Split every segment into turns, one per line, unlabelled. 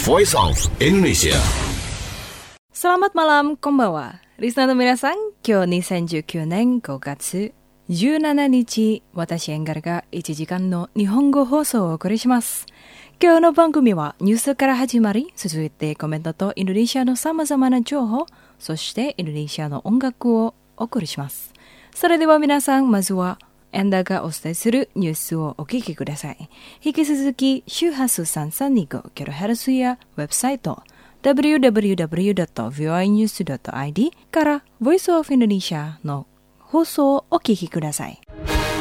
Voice of Indonesia.
Selamat malam, konbanwa. Listenerの皆さん、今日2019年5月17日、私エンガルが1時間の日本語放送をお送りします。今日の番組はニュースから始まり、続いてコメントとインドネシアの様々な情報、そしてインドネシアの音楽をお送りします。それでは皆さん、まずはエンダがお伝えするニュースをお聞きください。引き続き、周波数 332kHz やウェブサイト、www.voinews.id から Voice of Indonesia の放送をお聞きください。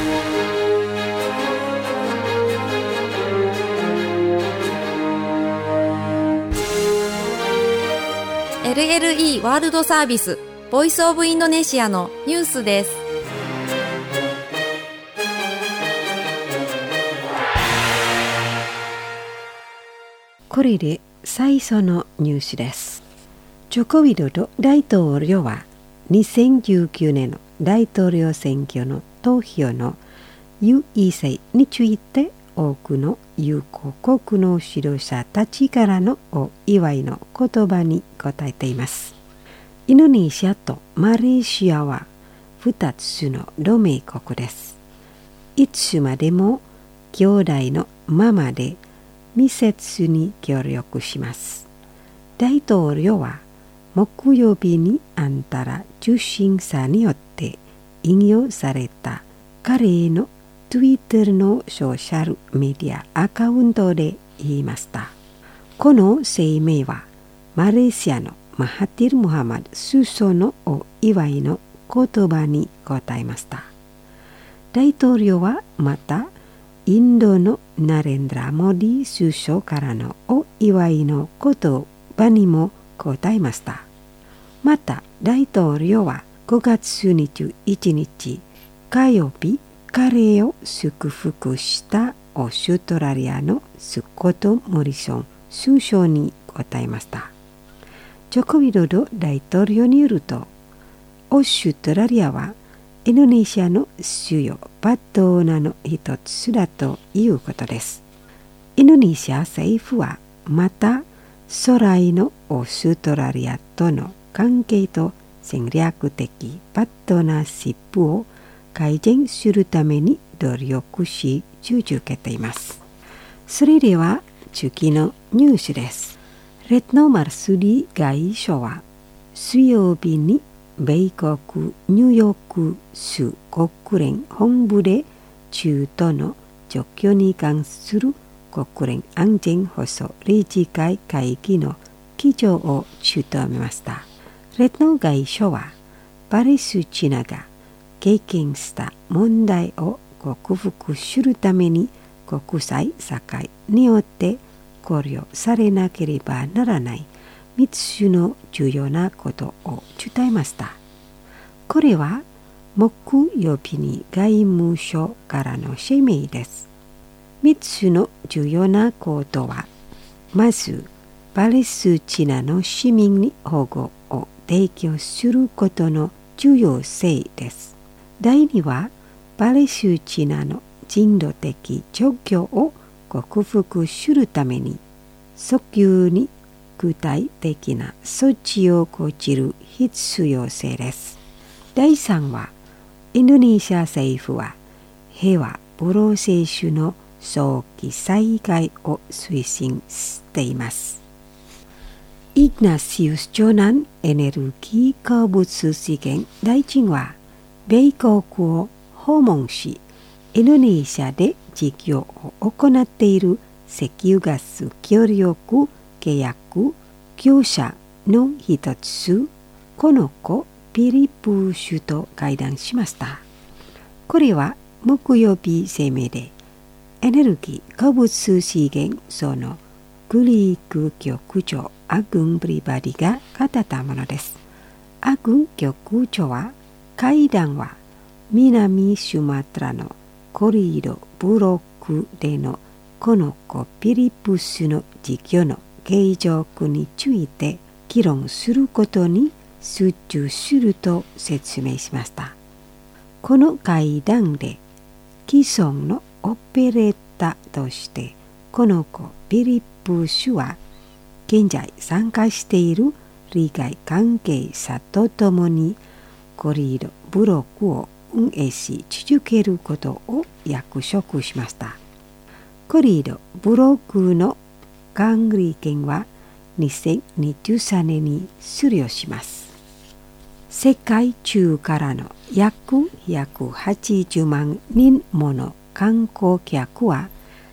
LLE ワールドサービス Voice of Indonesia のニュースです。
これで最初のニュースです。ジョコビドド大統領は2019年の大統領選挙の投票の優位性について多くの友好国の指導者たちからのお祝いの言葉に答えています。インドネシアとマレーシアは2つの同盟国です。いつまでも兄弟のままで密接に協力します。大統領は木曜日にあんたら受信者によって引用された彼のTwitter のソーシャルメディアアカウントで言いました。この声明はマレーシアのマハティル・ムハマド首相のお祝いの言葉に答えました。大統領はまたインドのナレンドラ・モディ首相からのお祝いの言葉にも答えました。また大統領は5月21日火曜日、彼を祝福したオーストラリアのスコット・モリソン首相に答えました。ジョコビドド大統領によると、オーストラリアはインドネシアの主要パートナーの一つだということです。インドネシア政府はまた将来のオーストラリアとの関係と戦略的パートナーシップを改善するために努力し続けています。それでは次のニュースです。レッノ・マルスリ外相は水曜日に米国ニューヨーク州国連本部で中東の状況に関する国連安全保障理事会会議の議長を務めました。レッノ外相はパレスチナが経験した問題を克服するために国際社会によって考慮されなければならない3つの重要なことを伝えました。これは木曜日に外務省からの声明です。3つの重要なことは、まずパレスチナの市民に保護を提供することの重要性です。第2はパレスチナの人道的状況を克服するために早急に具体的な措置を講じる必要性です。第3はインドネシア政府は平和プロセスの早期再開を推進しています。イグナシウス・ジョナンエネルギー鉱物資源大臣は米国を訪問し、インドネシアで事業を行っている石油ガス協力契約業者の一つ、コノコ・ピリプ氏と会談しました。これは木曜日声明で、エネルギー鉱物資源省のグリーク局長アグン・ブリバディが語ったものです。アグン局長は、会談は南スマトラのコリドブロックでのコノコ・ピリプスの事業の継続について議論することに集中すると説明しました。この会談で既存のオペレータとしてコノコ・ピリプスは現在参加している利害関係者とともにコリードブログを運営し続けることを約束しました。コリードブログの管理権は2023年に終了します。世界中からの約180万人もの観光客は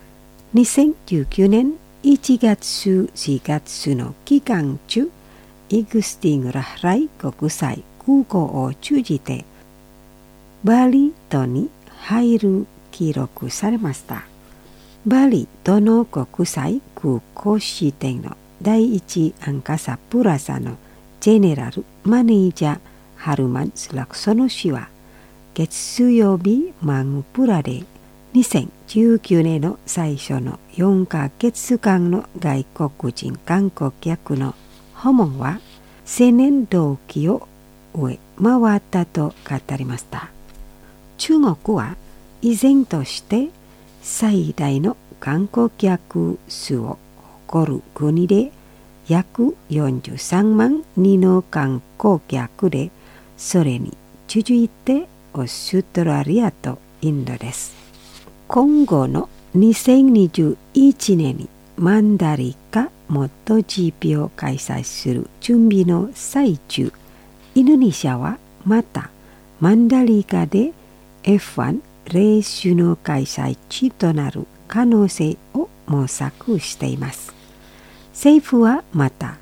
2019年1月4月の期間中、イグスティン・ラハライ国際空港を通じてバリ島に入る記録されました。バリ島の国際空港支店の第一アンカサプラザのジェネラルマネージャーハルマン・スラクソノ氏は月曜日マンプラで2019年の最初の4ヶ月間の外国人観光客の訪問は青年同期を上回ったと語りました。中国は依然として最大の観光客数を誇る国で約43万人の観光客で、それに続いてオーストラリアとインドです。今後の2021年にマンダリカモト GP を開催する準備の最中、インドネシアはまたマンダリカで F1 レースの開催地となる可能性を模索しています。政府はまた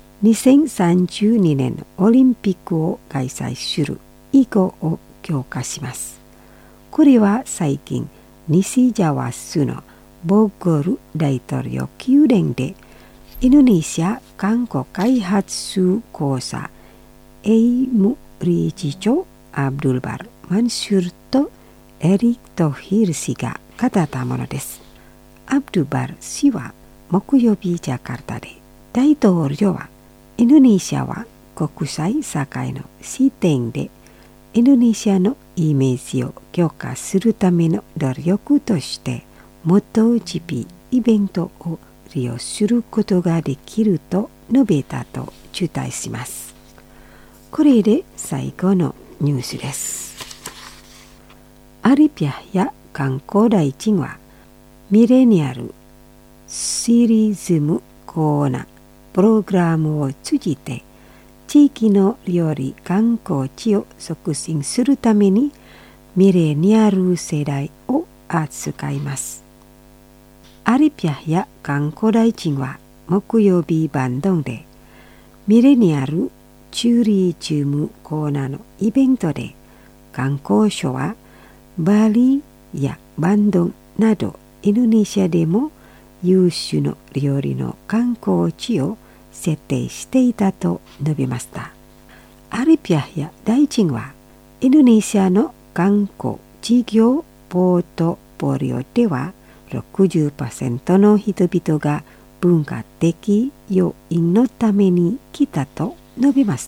2032年のオリンピックを開催する意向を強化します。これは最近西ジャワ州のボゴル大統領宮殿でインドネシア観光開発公社エイム理事長アブドゥルバル・マンシュルとエリック・トヒル氏が語ったものです。アブドゥバル氏は木曜日ジャカルタで大統領はインドネシアは国際社会の視点でインドネシアのイメージを強化するための努力としてMotoGPイベントを利用することができると述べたと伝えします。これで最後のニュースです。アリピャや観光大臣はミレニアルシリズムコーナプログラムを通じて地域の料理観光地を促進するためにミレニアル世代を扱います。アリピャや観光大臣は木曜日バンドンでミレニアルチュリズムコーナのイベントで観光省はバリやバンドンなどインドネシアでも優秀の料理の観光地を設定していたと述べました。アリピャや大臣はインドネシアの観光事業ポートフォリオでは 60% の人々が文化的要因のために来たと述べました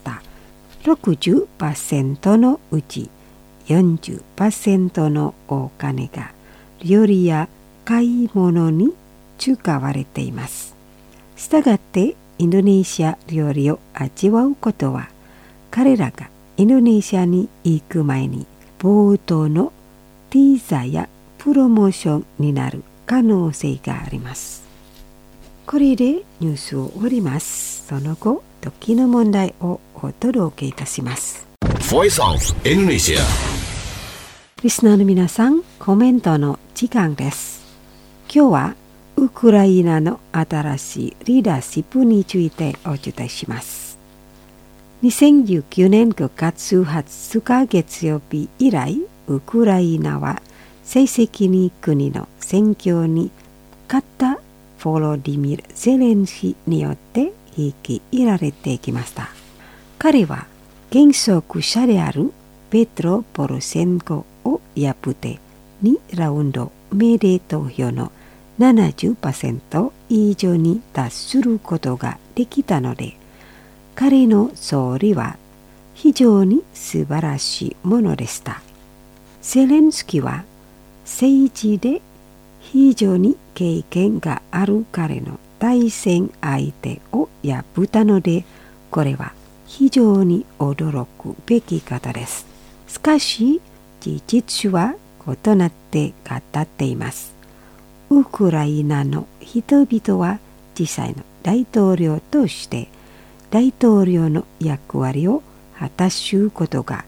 。60% のうち 40% のお金が料理や買い物に使われています。したがってインドネシア料理を味わうことは彼らがインドネシアに行く前に冒頭のティーザーやプロモーションになる可能性があります。これでニュースを終わります。その後、時の問題をお届けいたします。
Voice of Indonesia。
リスナーの皆さん、コメントの時間です。今日はウクライナの新しいリーダーシップについてお伝えします。2019年5月20日月曜日以来、ウクライナは正式に国の選挙に勝ったヴォロディミル・ゼレンスキーによって引き入れられてきました。彼は現職者であるペトロ・ポロシェンコを破って2ラウンド目で投票の 70% 以上に達することができたので、彼の勝利は非常に素晴らしいものでした。ゼレンスキーは政治で非常に経験がある彼の対戦相手を破ったので、これは非常に驚くべき方です。しかし、事実は異なって語っています。ウクライナの人々は実際の大統領として大統領の役割を果たすことが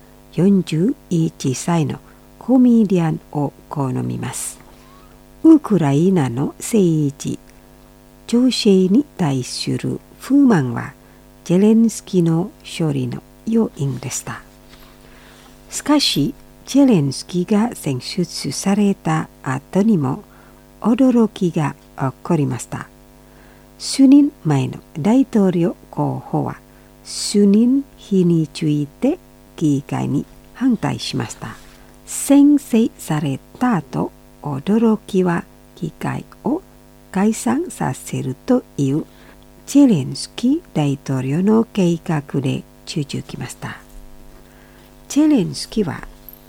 41歳のコメディアンを好みます。ウクライナの政治、情勢に対する不満はゼレンスキーの勝利の要因でした。しかし、ゼレンスキーが選出された後にも驚きが起こりました。数年前の大統領候補は数年日について議会に反対しました。宣誓された後、驚きは議会を解散させるというゼレンスキー大統領の計画で続きました。ゼレンスキーは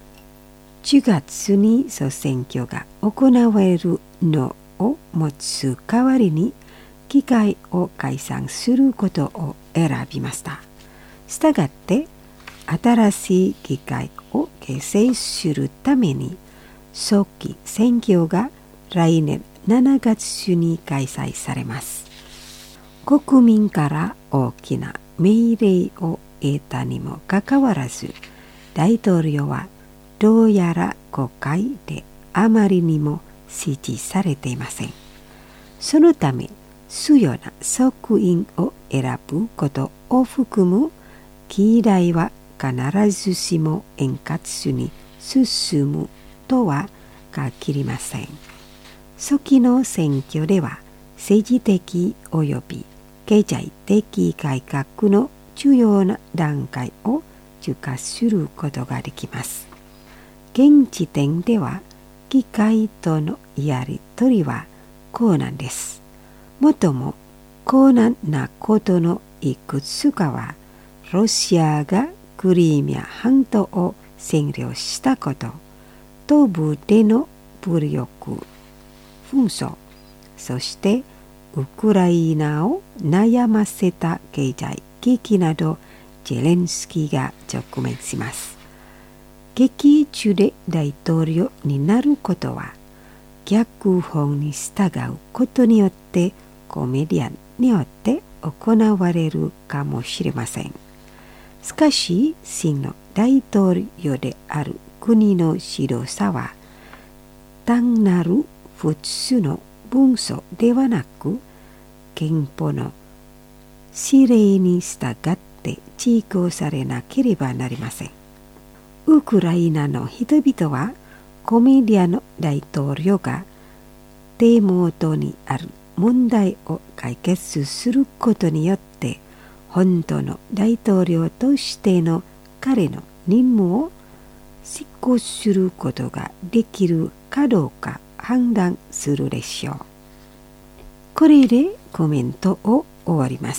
10月に総選挙が行われるのを持つ代わりに議会を解散することを選びました。したがって新しい議会を形成するために早期選挙が来年7月に開催されます。国民から大きな命令を得たにもかかわらず、大統領はどうやら国会であまりにも支持されていません。そのため、主要な側員を選ぶことを含む議題は必ずしも円滑に進むとは限りません。初期の選挙では政治的及び経済的改革の重要な段階を通過することができます。現時点では議会とのやり取りは困難です。もっとも困難なことのいくつかは、ロシアがクリミア半島を占領したこと、東部での武力紛争、そしてウクライナを悩ませた経済危機など、ゼレンスキーが直面します。劇中で大統領になることは、脚本に従うことによってコメディアンによって行われるかもしれません。しかし、真の大統領である国の指導者は、単なる普通の文書ではなく、憲法の指令に従って実行されなければなりません。ウクライナの人々は、コメディアの大統領が手元にある問題を解決することによって、本当の大統領としての彼の任務を執行することができるかどうか判断するでしょう。これでコメントを終わります。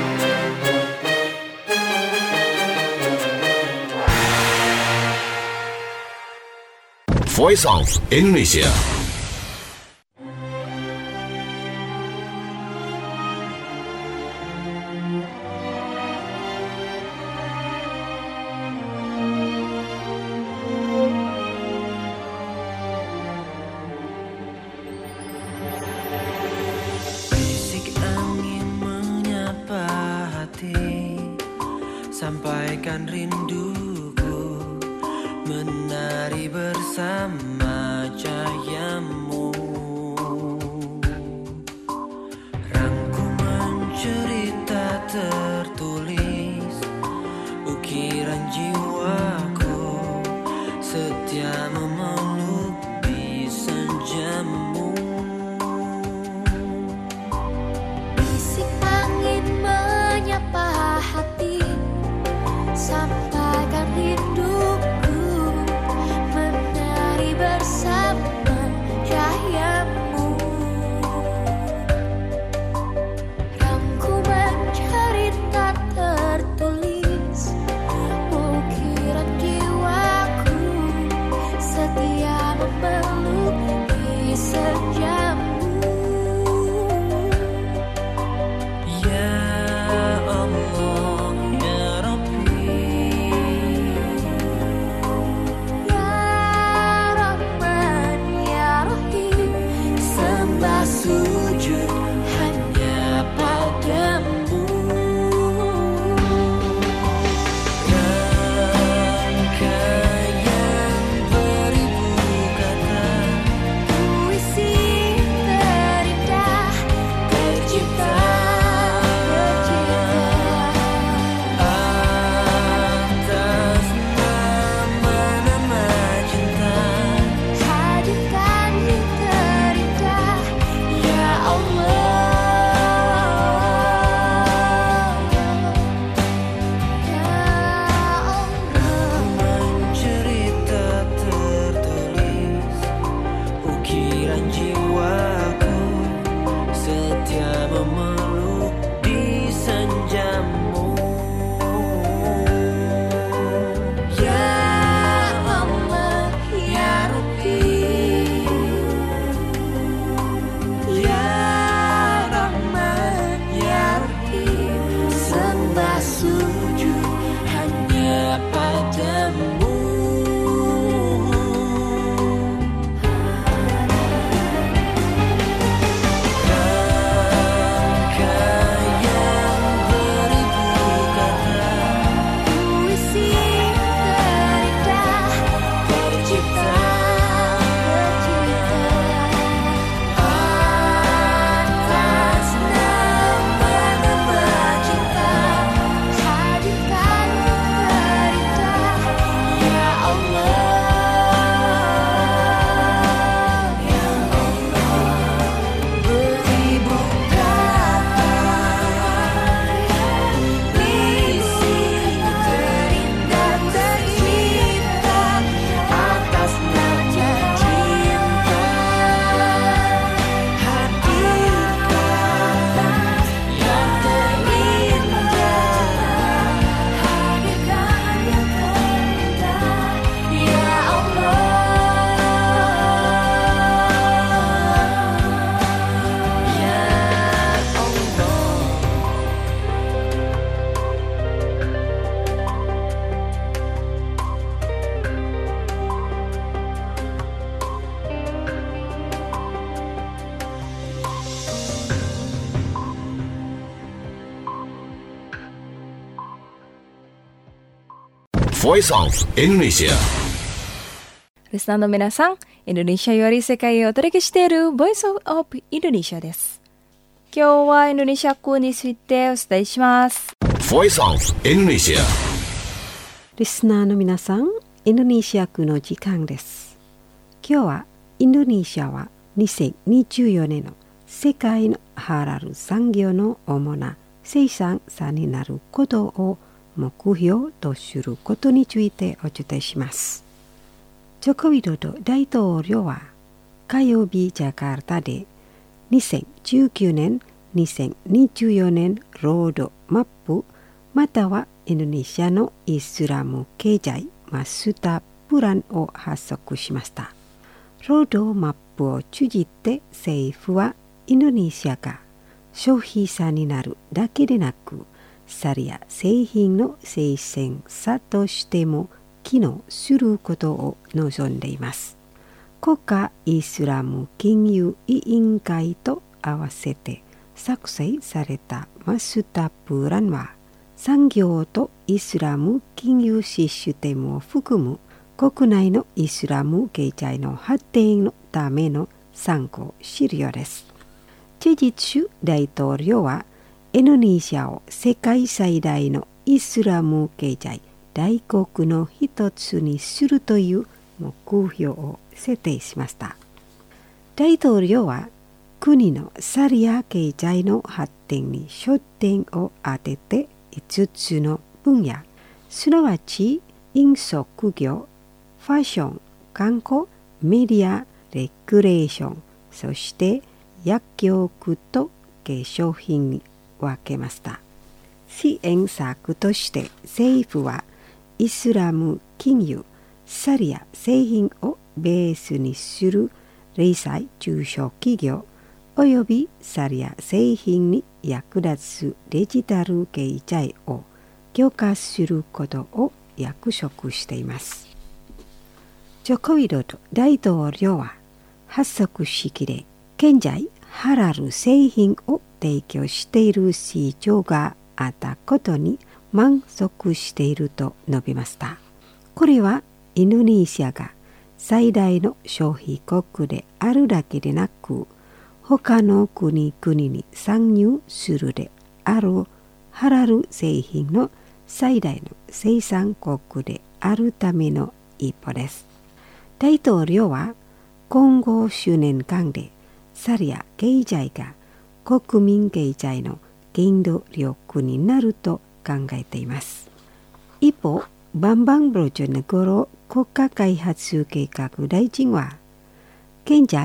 Voice of Indonesia.
Sampaikan rinduku, menari bersama cahaya dan jiwaku setia memeluk di senjamu. Ya Allah, ya Rabbi, ya Rahman, ya Rahim, sembah sujud hanya padamu.
Voice of Indonesia。
リスナーの皆さん、インドネシアより世界をお届けしている Voice of Indonesia です。今日はインドネシア語についてお伝えします。
Voice of Indonesia。
リスナーの皆さん、インドネシア語の時間です。今日はインドネシアは2024年の世界のハラル産業の主な生産者になることを目標とすることについてお伝えします。ジョコウィドド大統領は火曜日ジャカルタで2019年2024年ロードマップまたはインドネシアのイスラム経済マスタープランを発足しました。ロードマップを通じて政府はインドネシアが消費者になるだけでなくサリア製品の生産者としても機能することを望んでいます。国家イスラム金融委員会と合わせて作成されたマスタープランは産業とイスラム金融システムを含む国内のイスラム経済の発展のための参考資料です。事実、大統領はインドネシアを世界最大のイスラム経済大国の一つにするという目標を設定しました。大統領は国のサリア経済の発展に焦点を当てて5つの分野、すなわち飲食業、ファッション、観光、メディア、レクレーション、そして薬局と化粧品に分けました。支援策として政府はイスラム金融、サリア製品をベースにする零細中小企業およびサリア製品に役立つデジタル経済を強化することを約束しています。ジョコウィドド大統領は発足式で現在ハラル製品を提供している市場があったことに満足していると述べました。これはインドネシアが最大の消費国であるだけでなく、他の国々に参入するであるハラル製品の最大の生産国であるための一歩です。大統領は今後数年間でサリア経済が国民経済の原動力になると考えています。一方、バンバン・ブロジョネゴロ国家開発計画大臣は、現在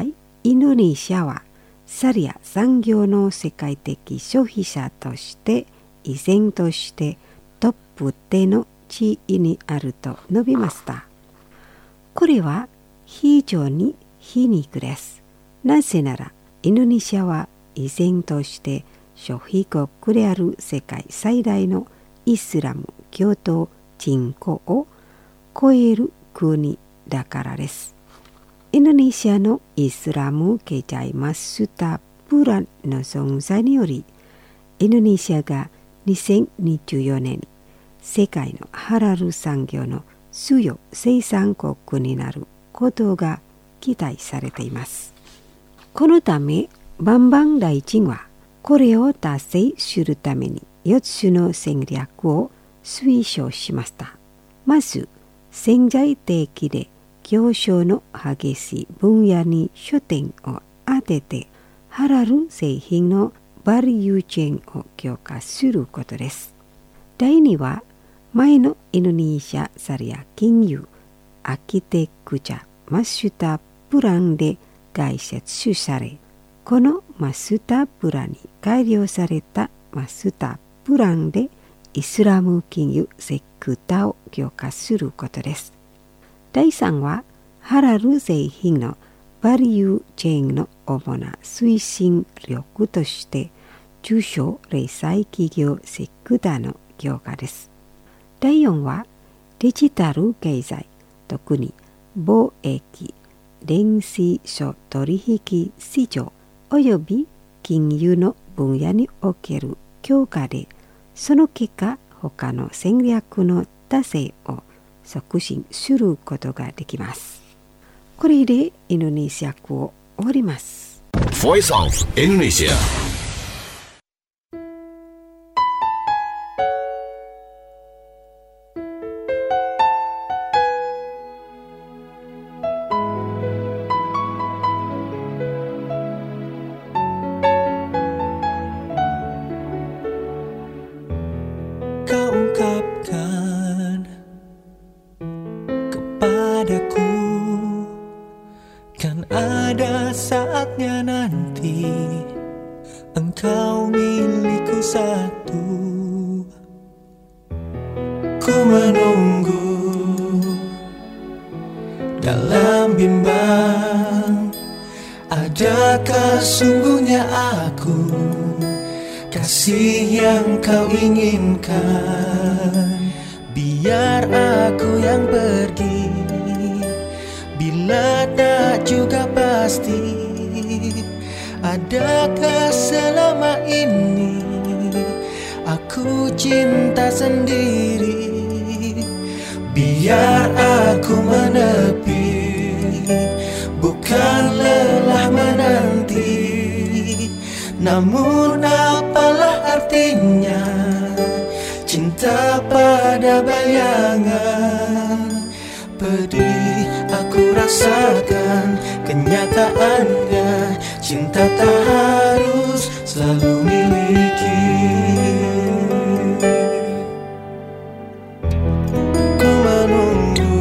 インドネシアはサリア産業の世界的消費者として依然としてトップ10の地位にあると述べました。これは非常に皮肉です。なぜならインドネシアは依然として消費国である世界最大のイスラム教徒人口を超える国だからです。インドネシアのイスラム経済マスタープランの存在により、インドネシアが2024年に世界のハラル産業の主要生産国になることが期待されています。このため、バンバン大臣はこれを達成するために4つの戦略を推奨しました。まず、潜在的で競争の激しい分野に焦点を当てて、ハラル製品のバリューチェーンを強化することです。第2は、前のインドネシアサリア金融アーキテクチャマスタープランで概説され、このマスタープランに改良されたマスタープランでイスラム金融セクターを強化することです。第3は、ハラル製品のバリューチェーンの主な推進力として、中小零細企業セクターの強化です。第4は、デジタル経済、特に貿易、電子書取引市場および金融の分野における強化で、その結果、他の戦略の達成を促進することができます。これでインドネシア語を終わります。
Voice of Indonesia.
Kau ungkapkan kepadaku, kan ada saatnya nanti engkau milikku satu. Ku menunggu dalam bimbang, adakah sungguhnya aku kasih yang kau inginkan? Biar aku yang pergi, bila tak juga pasti, adakah selama ini aku cinta sendiri? Biar aku menepi, bukan lelah menanti. Namun apalah artinya cinta pada bayangan? Pedih aku rasakan kenyataannya, cinta tak harus selalu miliki. Ku menunggu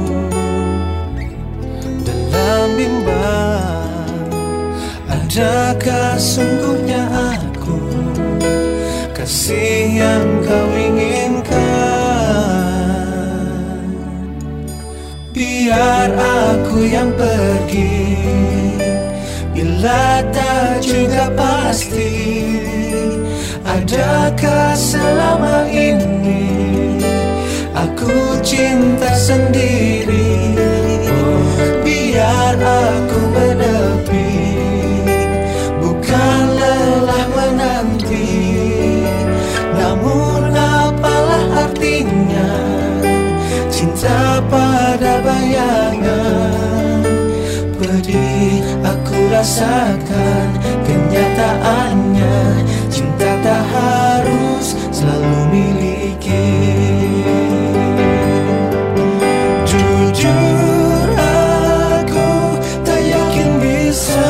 dalam bimbang, adakah sungguhnya aku kasih yang kau inginkan? Biar aku yang pergi, bila tak juga pasti, adakah selama ini aku cinta sendiri? Biar aku menepi, bukan lelah menanti. Namun apalah artinya cinta pada bayangan? Pedih aku rasakan kenyataannya, cinta tak harus selalu miliki. Jujur aku tak yakin bisa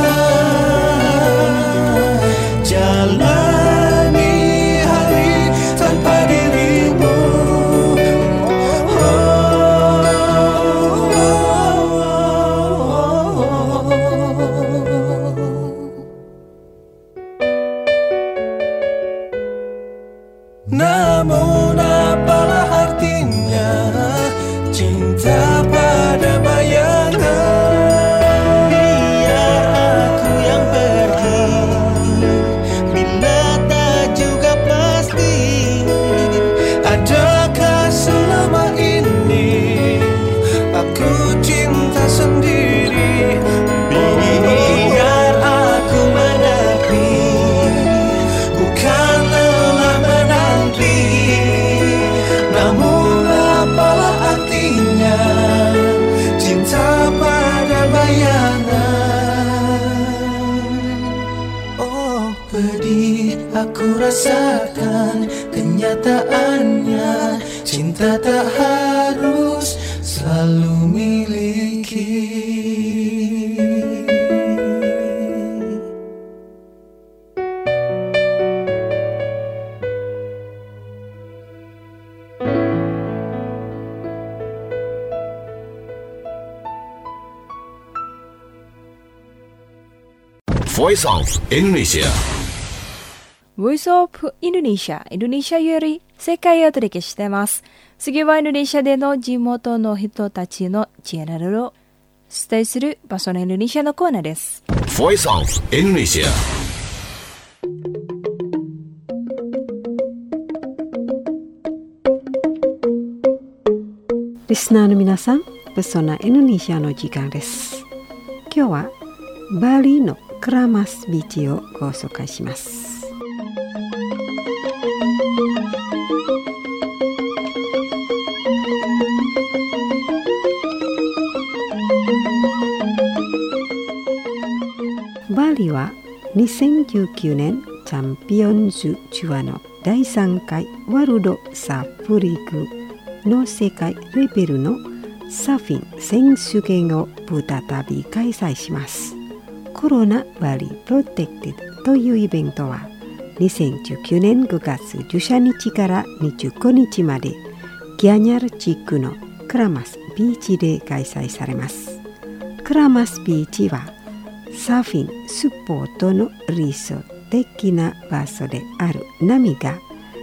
jalani hari tanpa dirimu. aku rasakan kenyataannya. Cinta tak harus selalu miliki.
Voice of Indonesia.
Voice of Indonesia、インドネシアより世界をお届けしています。次はインドネシアでの地元の人たちの知恵などをお伝えする場所のインドネシアのコーナーです。
Voice of Indonesia.
リスナーの皆さん、ブソナインドネシアの時間です。今日はバリのクラマスビーチをご紹介します。バリは2019年チャンピオンズツアーの第3回ワールドサーフリーグの世界レベルのサーフィン選手権を再び開催します。コロナバリプロテクテッドというイベントは2019年5月13日から25日までギャニャル地区のクラマスビーチで開催されます。クラマスビーチはサーフィンスポートの理想的な場所である波が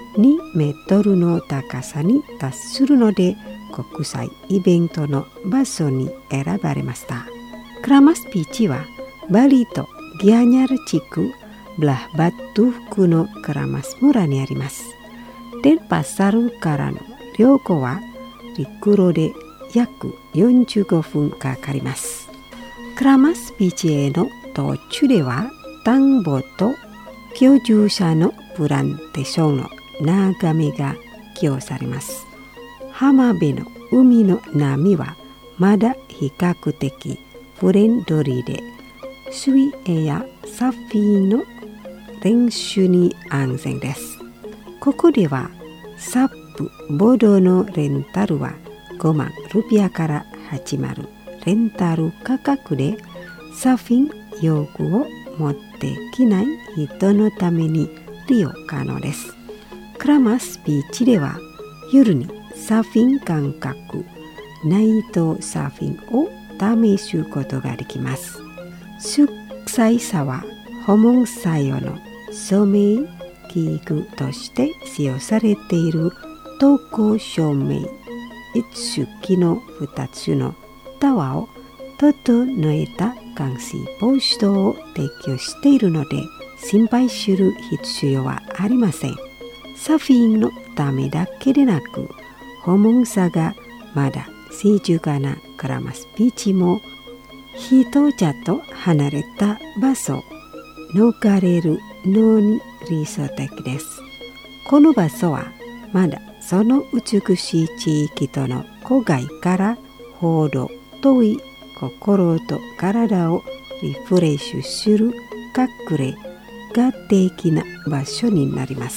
2メートルの高さに達するので国際イベントの場所に選ばれました。クラマスビーチはバリとギャニャル地区ブラバトゥフのクラマス村にあります。デンパサルからの旅行は陸路で約45分かかります。クラマスビーチへの途中では田んぼと居住者のプランテーションの眺めが寄与されます。浜辺の海の波はまだ比較的フレンドリーで水泳やサーフィンの練習に安全です。ここではサップボードのレンタルは5万ルピアから始まるレンタル価格でサーフィン用具を持ってきない人のために利用可能です。クラマスビーチでは夜にサーフィン感覚ナイトサーフィンを試すことができます。祝祭さは訪問作用の照明器具として使用されている灯光照明一式の2つのタワーを整えた監視ポストを提供しているので心配する必要はありません。サーフィンのためだけでなく訪問者がまだ静かなクラマスビーチも人じゃと離れた場所逃れるのに理想的です。この場所はまだその美しい地域との郊外からほど遠い心と体をリフレッシュする隠れ家的な場所になります。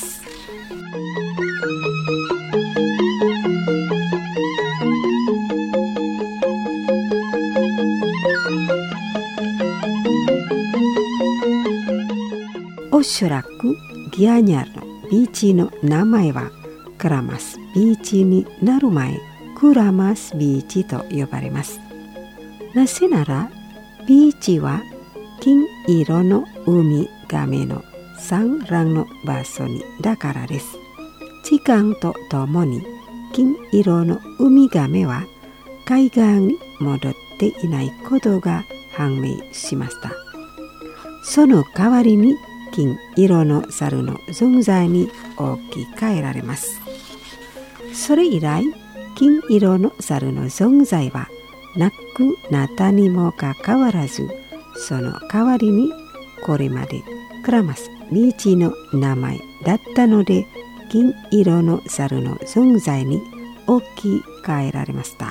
おそらくギャニャルのビーチの名前はクラマスビーチになる前クラマスビーチと呼ばれます。なぜならビーチは金色のウミガメの産卵の場所にだからです。時間とともに金色のウミガメは海岸に戻っていないことが判明しました。その代わりに金色の猿の存在に置き換えられます。それ以来金色の猿の存在はなくなったにもかかわらず、その代わりにこれまでクラマスビーチの名前だったので金色の猿の存在に置き換えられました。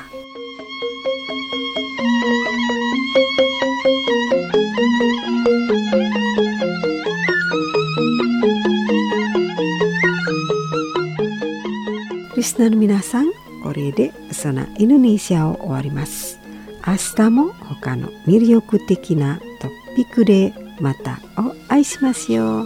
リスナーの皆さん、これでそのインドネシアを終わります。明日も他の魅力的なトピックでまたお会いしますよ。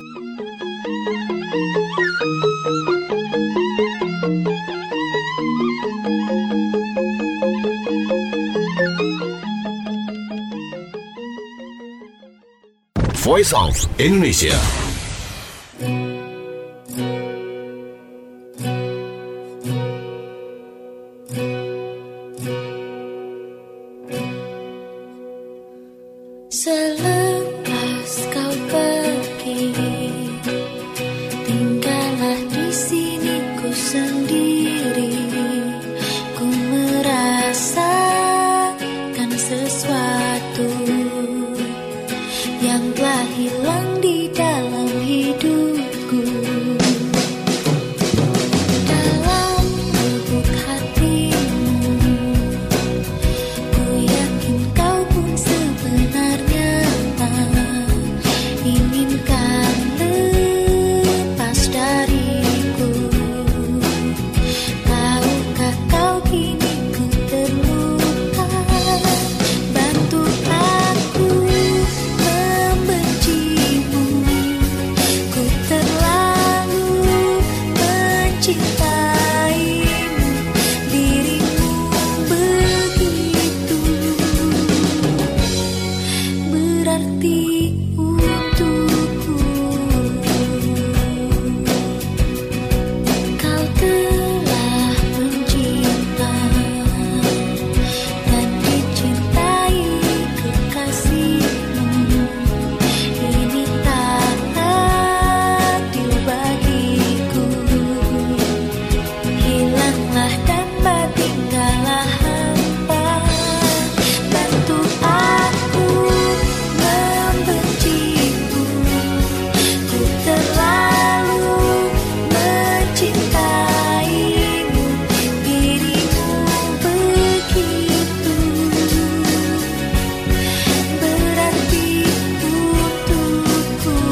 Voice of Indonesia.
Selepas kau pergi, tinggallah di sini ku sendiri. Ku merasakan sesuatu yang telah hilang di dalam hidupku. Dalam lubuk hatimu, ku yakin kau pun sebenarnya inginkan lepas dariku. Tahukah kau kini ku terluka? Bantu aku membencimu. Ku terlalu mencintaimu. Dirimu begitu berarti untukku. Kau telah mencinta dan dicintai kekasihmu. Ini tak adil bagiku. Hilanglah tanpa tinggallah hampa. Bantu aku membencimu. Ku terlalu mencintaimu. Dirimu begitu berarti untukku.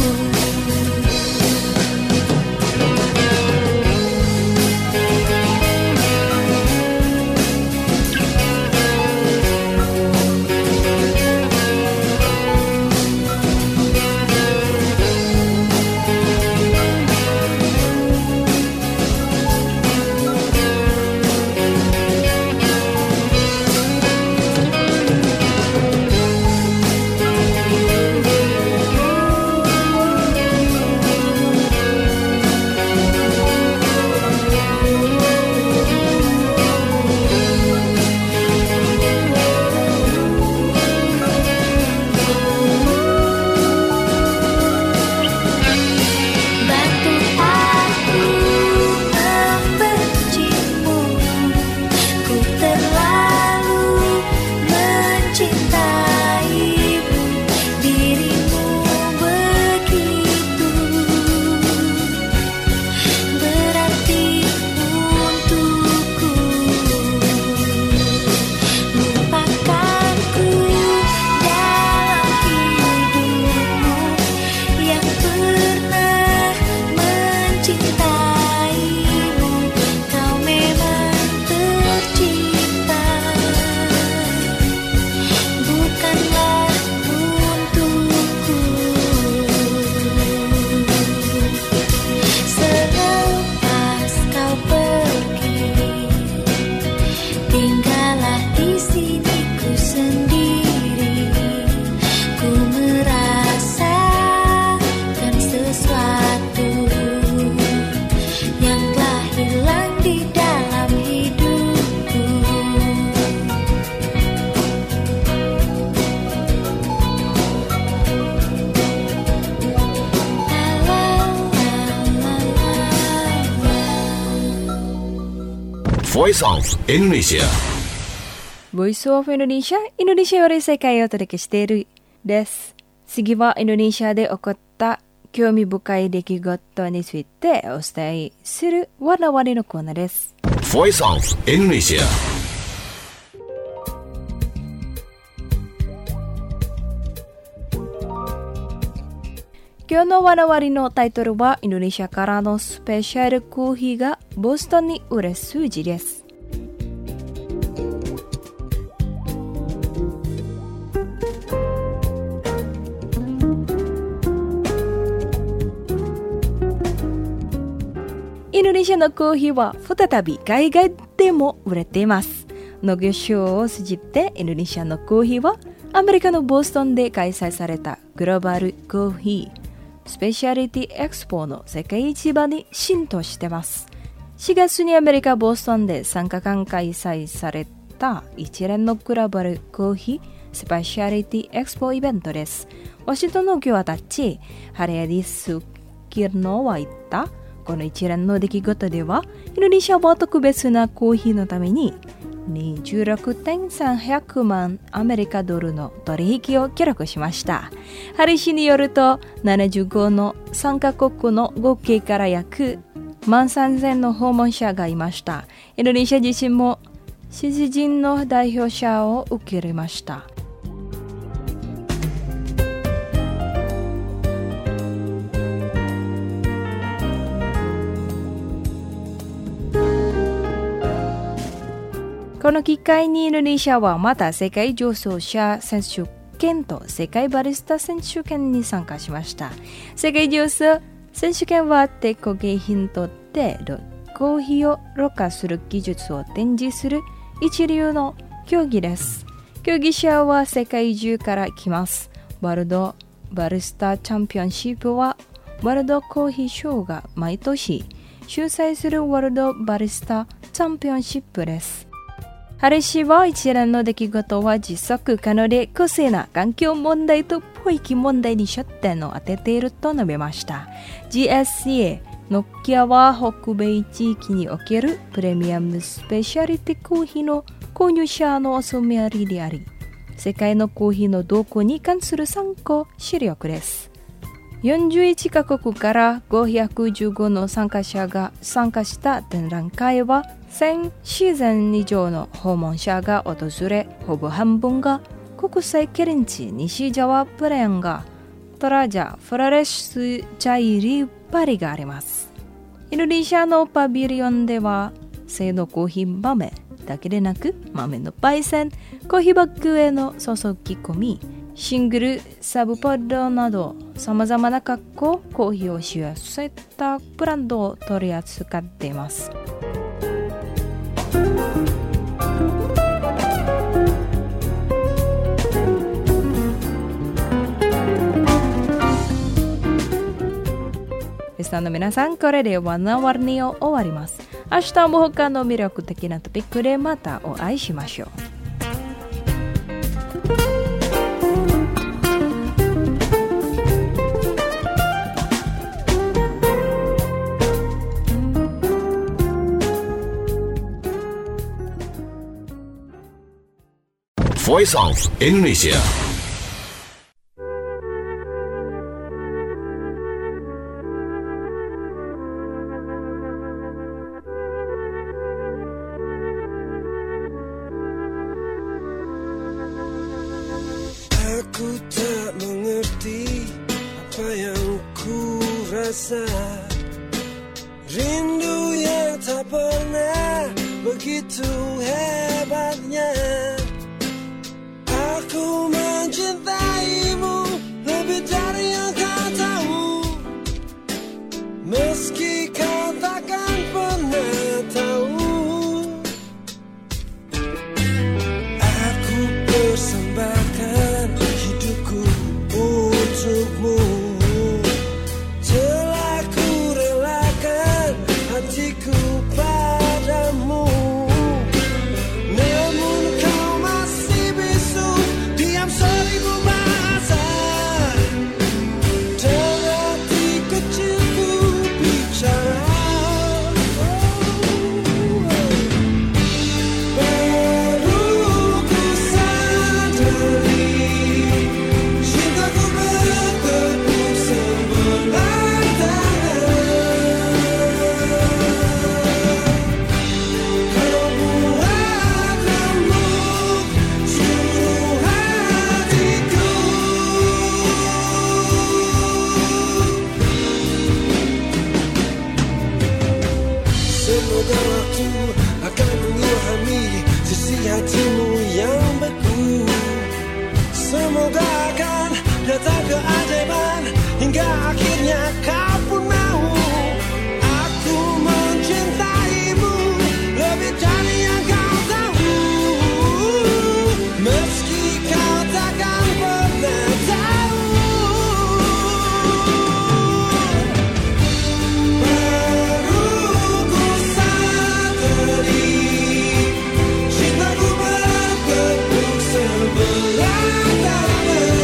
Bantu aku membencimu. Ku terlalu mencintaimu. Dirimu begitu berarti untukku. Lupakanku dalam hidupmu yang pernah mencintaimu. Kau memang tercipta bukanlah untukku. Selepas kau pergi, tinggallah di sini ku sendiri. Ku merasakan sesuatu yang telah hilang di dalam hidupku.
Voice of Indonesia.
Voice of Indonesia、インドネシアより世界をお届けしているです。次はインドネシアで起こった興味深い出来事についてお伝えするわらわれのコーナーです。
Voice of Indonesia.
今日のわなわりのタイトルはインドネシアからのスペシャルコーヒーがボストンに売れ数字です。インドネシアのコーヒーは再び海外でも売れています。農業省を通じてインドネシアのコーヒーはアメリカのボストンで開催されたグローバルコーヒースペシャリティエクスポの世界市場に浸透しています。4月にアメリカボストンで3日間開催された一連のグローバルコーヒースペシャリティエクスポイベントです。ワシントンの今日はたちハレアディスキルノは言ったこの一連の出来事ではインドネシアは特別なコーヒーのために26.300万アメリカドルの取引を記録しました。ハリ氏によると75の3カ国の合計から約13,000の訪問者がいました。インドネシア自身も支持人の代表者を受け入れました。この機会にインドネシアはまた世界醸造者選手権と世界バリスタ選手権に参加しました。世界醸造選手権は手工芸品とってコーヒーをろ過する技術を展示する一流の競技です。競技者は世界中から来ます。ワールドバリスタチャンピオンシップはワールドコーヒーショーが毎年主催するワールドバリスタチャンピオンシップです。ハリ氏は一連の出来事は持続可能で公正な環境問題と保育問題に焦点を当てていると述べました。GSCA ノッキアは北米地域におけるプレミアムスペシャリティコーヒーの購入者のお住まいであり、世界のコーヒーの動向に関する参考資料です。41カ国から515の参加者が参加した展覧会は1000シーズン以上の訪問者が訪れ、ほぼ半分が国際ケリンチ西ジャワプレーンがトラジャフラレシスジャイリパリがあります。インドネシアのパビリオンでは生のコーヒー豆だけでなく豆の焙煎、コーヒーバッグへの注ぎ込み、シングル、サブポッドなど様々なコーヒーを使用したブランドを取り扱っています。リスナーの皆さん、これでワナワニを終わります。明日も他の魅力的なトピックでまたお会いしましょう。
Voice of Indonesia.
Aku tak mengerti apa yang ku rasa, rindu yang tak pernah begitu hebatnya. Aku mencintaimu lebih dari yang kau tahu, meski kau takkan pernah tahu. Aku persembahkan hidupku untukmu, telah ku relakan hatiku padamu. Namun kau masih bisu, diam seribu bahasa. hingga akhirnya kau pun mau. Aku mencintaimu lebih dari yang kau tahu, meski kau takkan pernah tahu. Baru ku sadari cintaku bertepuk sebelah tangan.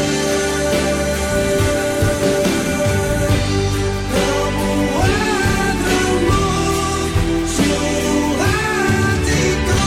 Kau buat remuk seluruh hatiku.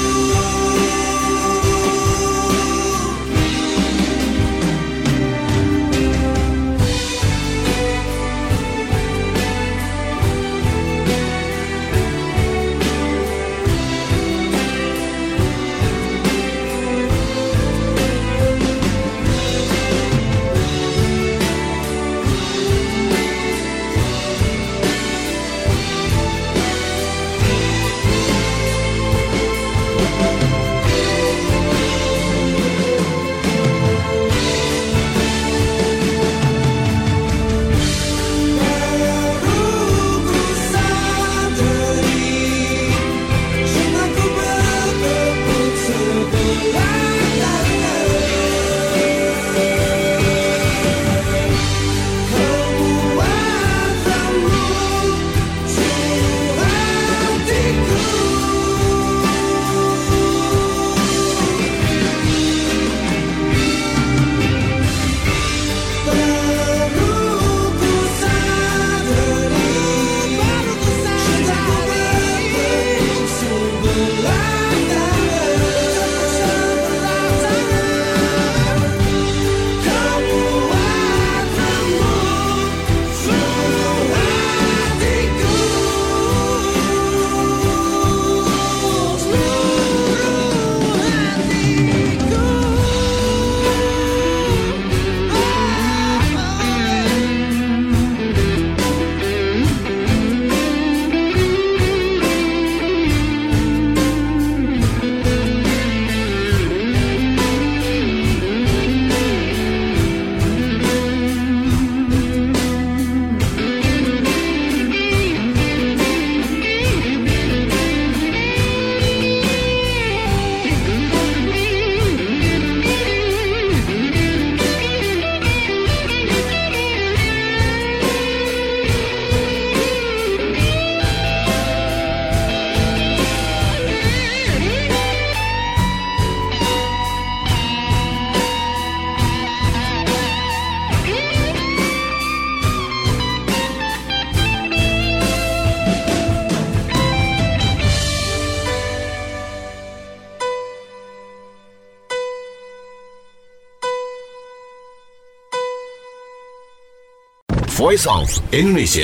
Voice of Indonesia.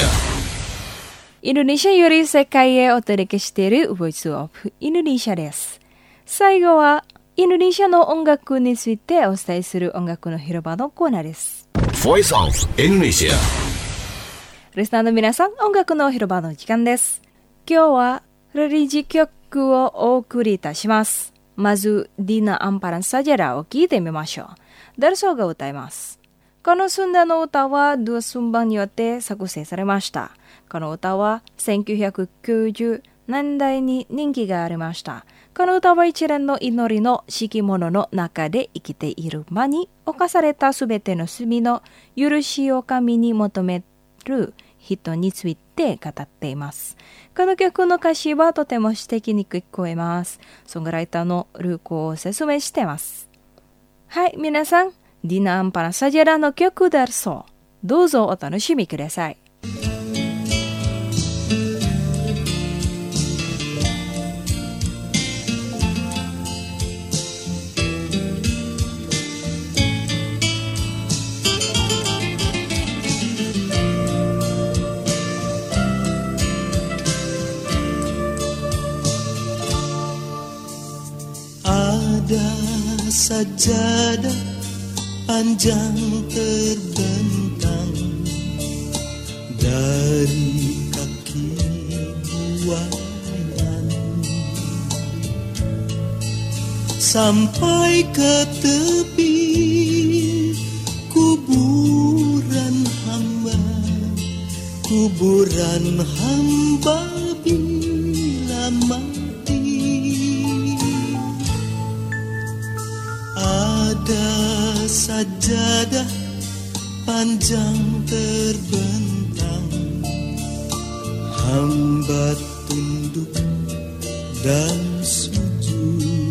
Indonesiaより世界へお届けしている Voice of Indonesia です。最後はインドネシアの音楽についてお伝えする音楽の広場のコーナーです。
Voice of Indonesia.
リスナーの皆さん、音楽の広場の時間です。今日はリリージ曲をお送りいたします。まず、Dina Amparan Sajarahを聴いてみましょう。ダルソーが歌います。このスンダの歌はドゥスンバによって作成されました。この歌は1990年代に人気がありました。この歌は一連の祈りの敷物の中で生きている間に犯されたすべての罪の許しを神に求める人について語っています。この曲の歌詞はとても詩的に聞こえます。ソングライターのルーコを説明しています。はい、皆さん、Dina Amparan Sajarah の曲ダルソー、どうぞお楽しみください。
Ada sajadah panjang terbentang dari kaki buayan sampai ke tepi kuburan hamba. kuburan hamba bila mati. Ada sajadah panjang terbentang, hamba tunduk dan sujud.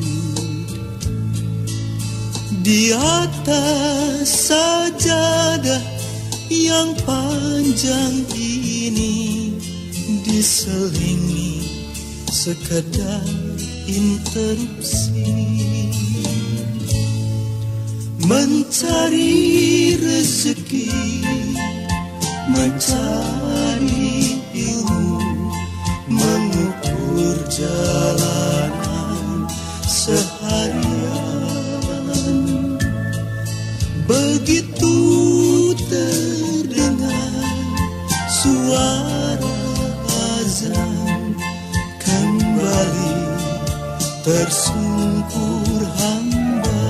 Di atas sajadah yang panjang ini diselingi sekedar interupsi, mencari rezeki, mencari ilmu, mengukur jalanan seharian. Begitu terdengar suara azan, kembali tersungkur hamba.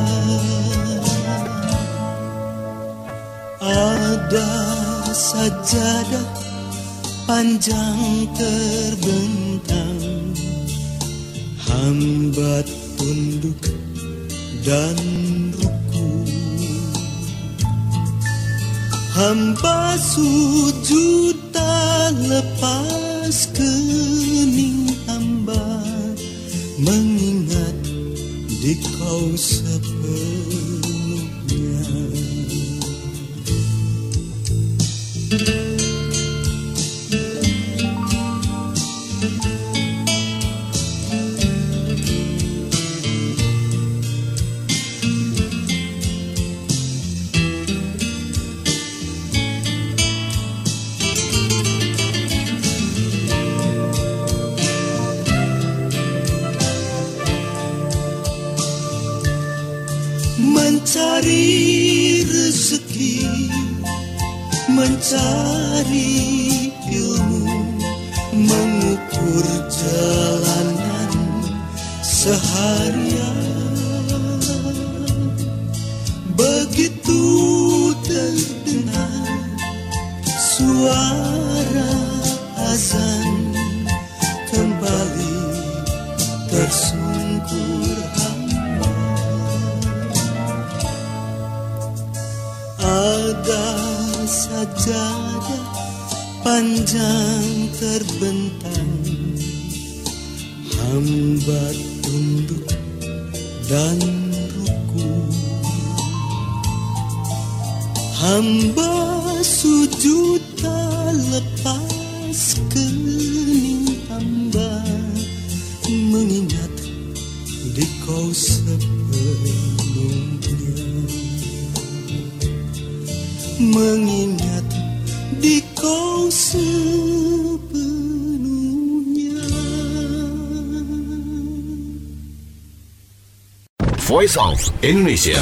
Ada sajadah panjang terbentang, hamba tunduk dan ruku. Hamba sujud tak lepas kening hamba, mengingat di kau sepenuhnya. Mencari rezeki, mencari ilmu, mengukur jalanan seharian. Begitu terdengar suara azan, kembali tersungkur hamba. Ada sajadah panjang terbentang, hamba tunduk dan ruku. Hamba sujud tak lepas kening hamba, mengingat di kau sepenuhnya, mengingat di kau sepenuhnya.
Voice of Indonesia.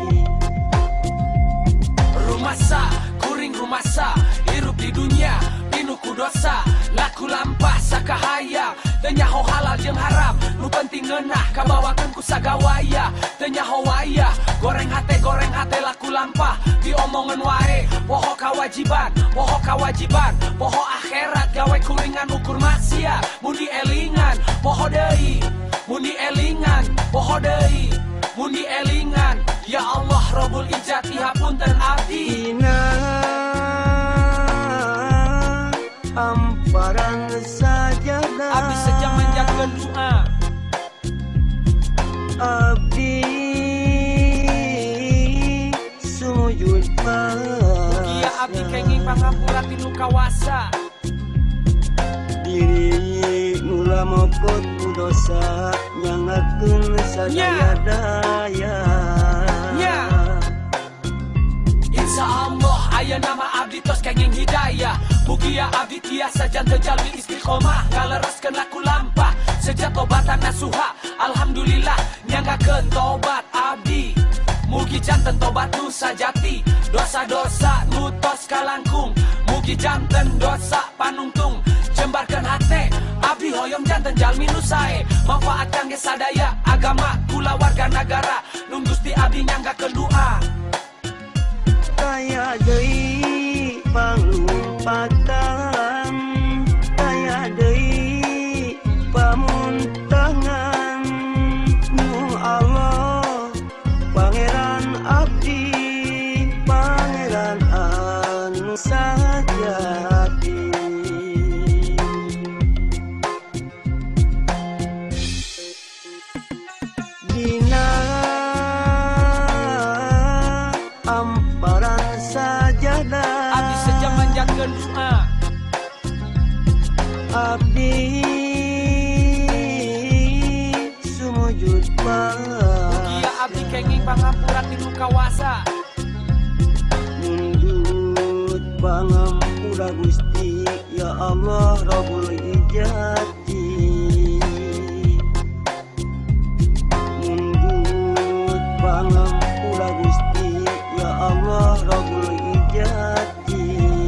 Rumasa, kuring rumasa, hirup di dunia linuku dosa laku lampah sakahaya tenyaho halal jeung haram nu penting ngeunah kabawakeun ku sagawaya tenyaho waya goreng hate laku lampah diomongeun wae poho kawajiban poho akhirat gawe kuringan ukur maksiat mun dielingan poho deui mun dielingan poho deui mun dielingan ya Allah Rabbul Izzati hapunten abdi
hamparan sajadah
abdi sejam menjakeun doa
abdi sujud
mugia abdi kenging pangampura tinu kawasa
diri nula mokot ku dosa nyangakeun sadaya daya
Insya Allah aya nama abdi tos kenging hidayah mugia abdi tiasa janten jalmi istiqomah ngalereskeun laku lampah sejak tobatan nasuha alhamdulillah nyangakeun tobat abdi mugi janten tobat nu sajati dosa-dosa nu tos kalangkung mugi janten dosa panungtung jembarkeun hate abdi hoyong janten jalmi nu sae manfaat kangge sadaya agama kula warga nagara nun Gusti abdi nyanggakeun doa
kaya deui pangumpatan kaya deui pamuntangan nu Allah pangeran abdi pangeran anu sajati dina amparan sajadah
abdi sejam menjakeun doa
abdi sumujud
mugia abdi kenging pangampura tinu kawasa
mundut pangampura Gusti ya Allah Rabbul Izzati mundut pangampura Gusti ya Allah Rabbul Izzati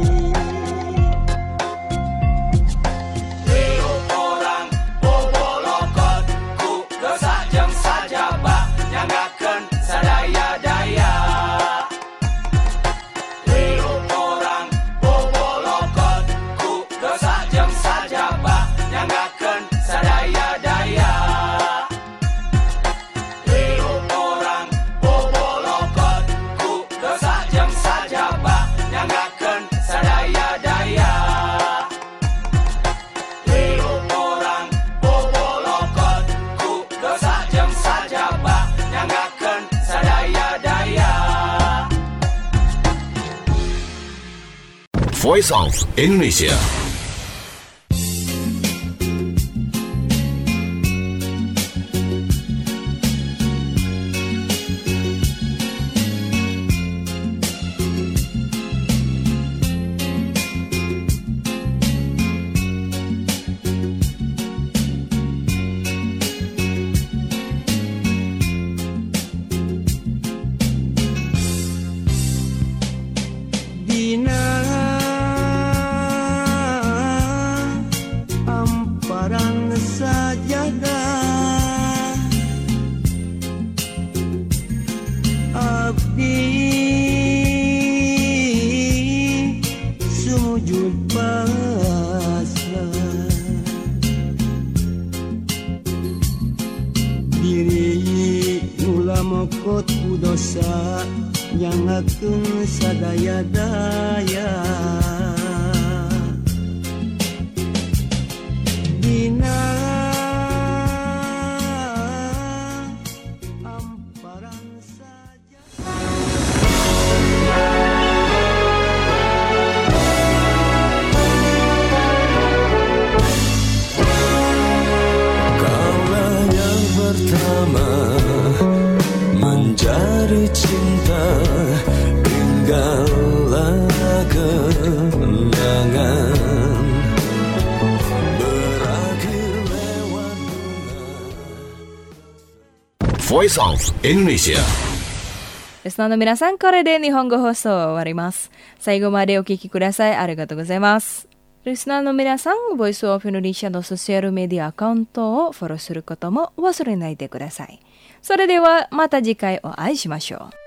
Liuk orang bobolokot ku dosa jeung sajabah nyanggakeun sadaya-daya Liuk orang bobolokot ku dosa jeung sajabah nyanggakeun sadaya-daya Liuk orang bobolokot ku dosa jeung sajabah nyanggakeun sadaya-daya Liuk orang bobolokot ku dosa jeung sajabah nyanggakeun sadaya-daya
Voice of Indonesia.
dina amparan sajadah abdi sujud pasrah diri nula mokot ku dosa nyangakeun sadaya daya dina amparan saja
Kaulah yang pertama mencari cinta, tinggallah kenangan berakhir lewat bunga.
Voice of Indonesia.
リスナーの皆さん、これで日本語放送終わります。最後までお聞きください。ありがとうございます。 リスナーの皆さん、ボイスオブインドネシアのソーシャルメディアアカウントをフォローすることも忘れないでください。それではまた次回お会いしましょう。